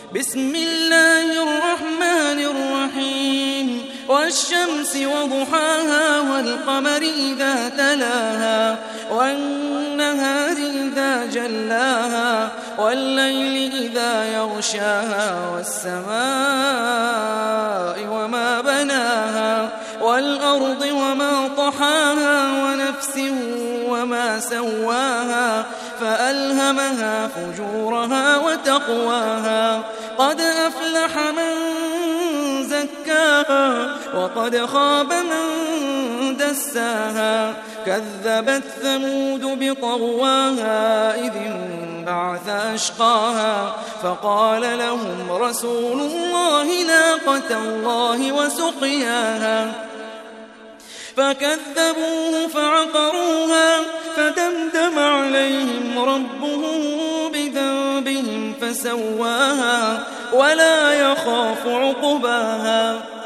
بسم الله الرحمن الرحيم والشمس وضحاها والقمر إذا تلاها والنهار إذا جلاها والليل إذا يغشاها والسماء وما بناها والأرض وما طحاها ونفس وما سواها فألهمها فجورها وتقواها قد أفلح من زكاها وقد خاب من دساها كذبت ثمود بطغواها إذ انبعث أشقاها فقال لهم رسول الله ناقة الله وسقياها فكذبوه فعقروها فدمدم عليهم ربهم بذنبهم فسواها ولا يخاف عقباها